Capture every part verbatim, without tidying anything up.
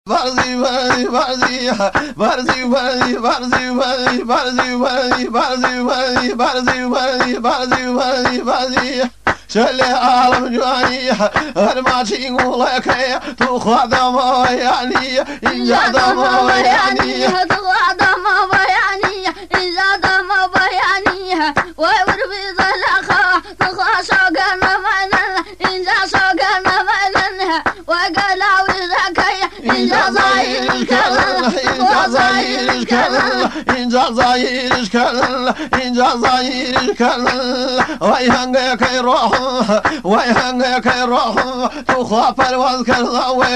Barzi barzi barzi barzi barzi barzi barzi barzi barzi barzi barzi barzi barzi barzi barzi barzi شل عالم جواني هرماتي ولك تخدم يعني إن جدم يعني تخدم بياني إن جدم بياني ويربي ذلك تخشقنا منا إن جشقنا منا وقلاو ذكي إن جزاير الكلام إن جزاير الكلام إن جزاير الكلام إن جزاير الكلام ويهنجك يروح ويهنجك يروح تخاف الوزك الضوي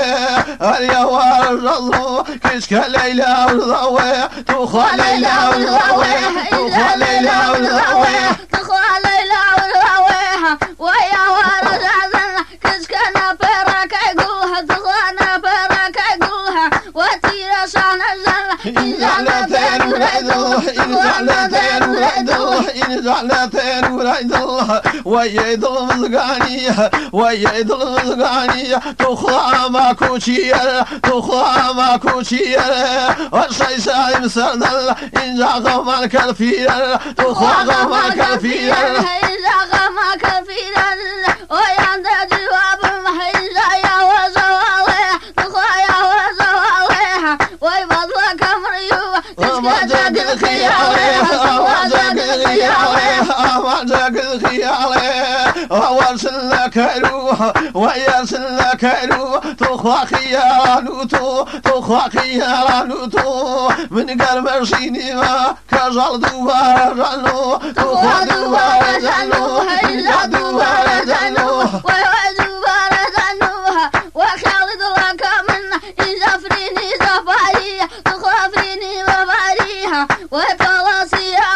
اليوار الرضو كشك ليلى والضوي تخا ليلى والضوي تخا ليلى والضوي تخا ليلى والضوي ويوار الرضو كشك نبرك يقولها تخا نبرك يقولها وتيرا شان الجنة إن زعلتين ولاد الله إن زعلتين ولاد الله إن زعلتين ولاد الله ويد المزقاني ويد المزقاني تخلع ما كوشير تخلع ما كوشير والشي سايم سردل إن جاغ مالك الفير تخلع مالك الفير إن جاغ مالك الفير وياند جواب محيزا يا وزوالي تخايا وزوالي ويبضلك مريوة أمازك الخيالي أمازك الخيالي أمازك الخيالي ووصل لك الروح ويصل لك الروح تخوى خيالوتو تخوى خيالوتو من قلب رشيني ما كجل دوبار جنو تخوى دوبار جنو إلا دوبار جنو ويوزوبار جنو وخالد لك من إذا فريني زفاري تخوى فريني زفاريها وفلاسيها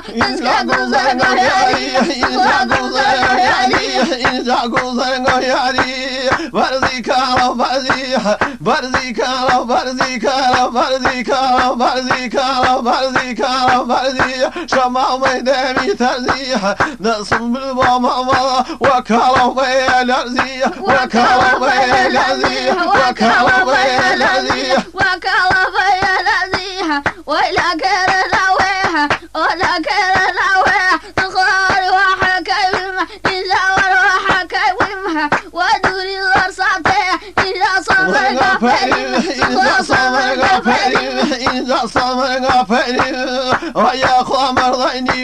إذا قوزن غياري إذا قوزن غياري إذا قوزن غياري برزي كالا برزي برزي كالا برزي كالا برزي كالا برزي كالا برزي كالا برزي شمع ميدامي ترزي نصم بالبامامة وكالا بيلازي وكالا بيلازي وكالا بيلازي وكالا بيلازي ولا كرلاويها ولا كرلاويها تخاري وحكي بمها إذا وروحا كيومها ودوري الرصاتي إذا صبر غفري إذا صبر غفري إذا صبر غفري ويا خمر ضيني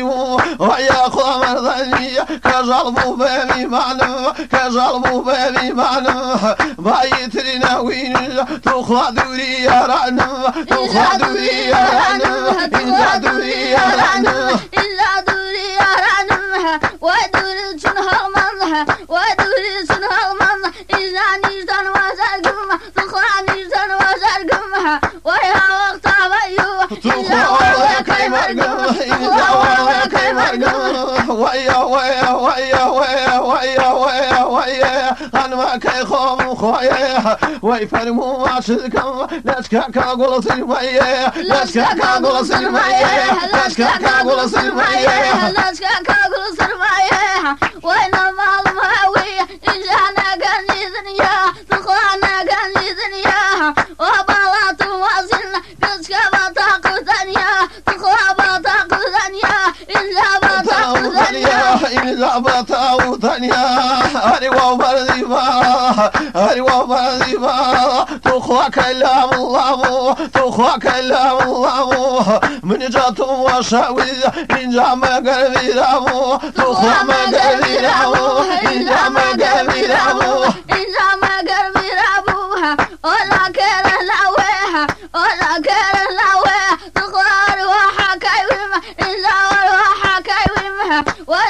ويا خمر ضيني كجلبو بابي معنا كجلبو بابي معنا بايترنا وين تخلع دوري يا رعنا تخلع دوري يا رعنا إذا دوري يا رعنا إلا دوري يا رعنا ودوري شنها المنها ودوري شنها المنها إذا نيجتن وزرقمها تخلع نيجتن وزرقمها ويا وقت عبيو تخلع ولا كي مرقمها إذا ولا كي مرقمها ويا ويا ويا ويا ويا ويا ويا أنا ما كي خوم خويا ويفرمو ما شركم لشكاكا قول سلمية لشكاكا قول سلمية لشكاكا قول سلمية لشكاكا قول سلمية وين المعلم هاوية إن جانا قاني ذنيا تخوانا قاني ذنيا وبالات وازلنا كشكا بطاق ذنيا تخوا بطاق ذنيا إن جابطاق ذنيا إن جابطاق ذنيا هاري وبرزي بارا هاري وبرزي بارا تخوى كلام الله تخوى كلام الله من جاتم وشاوي إن جامع قلبي رامو تخوى ما قلبي رامو إن جامع قلبي رامو إن جامع قلبي راموها ولا كره لاويها ولا كره لاويها تخوى روحا كيومها إن جامع روحا كيومها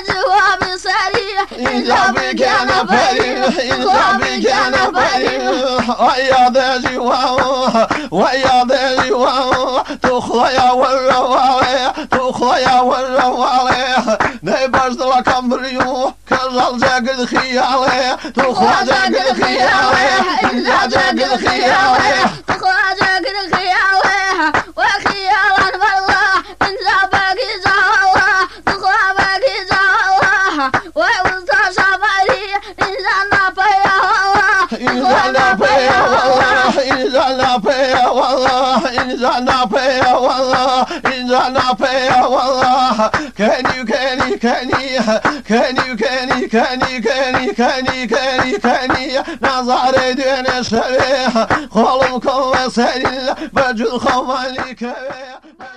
وجواب سريع إن جابي كان فريم إن جابي كان فريم ويا داجي واو ويا داجي واو تخوى يا والروالي تخوى يا والروالي نيباش دلا كمبريو كرجال جاق الخيالي تخوى جاق الخيالي إن جاق الخيالي تخوى جاق الخيالي وخيالا بالله إن باقي زعلا تخوى باقي زعلا ويوزا شبالي إن زعنا بيا والله إن زعنا بيا والله إن زعنا بيا والله إن جانا بيا والله إن جانا بيا والله كاني كاني كاني كاني كاني كاني كاني كاني كاني كاني نظر دين شبيه خلقكم وسهل بجل خوالي كبيه